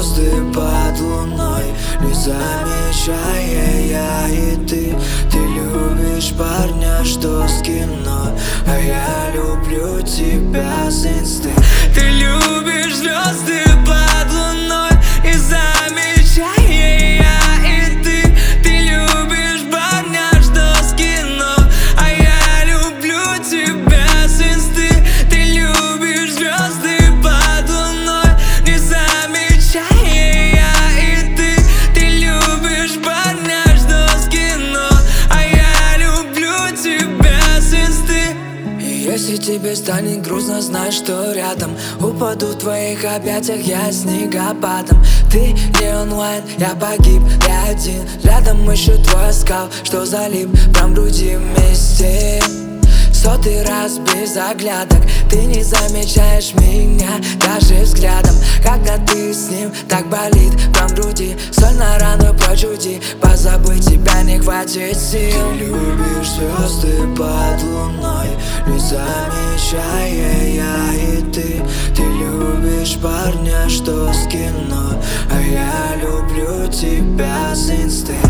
звезды под луной, не замечая я и ты. Ты любишь парня, что с кино, а я люблю тебя с инсты. Ты любишь звезды под луной, не замечая я и ты. Ты любишь парня, что с кино, а я люблю тебя с инсты. Ты любишь звезды под луной, не замечая я и ты. Ты любишь парня, что с кино, а я люблю тебя с инсты. И если тебе станет грустно, знай, что рядом. Упаду в твоих объятиях я снегопадом. Ты не онлайн, я погиб, я один. Рядом ищу твой скал, что залип прям в груди вместе. Сотый раз без оглядок, ты не замечаешь меня даже взглядом. Когда ты с ним, так болит прям в груди. Соль на рану прочь уйди, позабыть тебя не хватит сил. Ты любишь звезды под луной, не замечая я и ты. Ты любишь парня, что с кино, а я люблю тебя с инсты.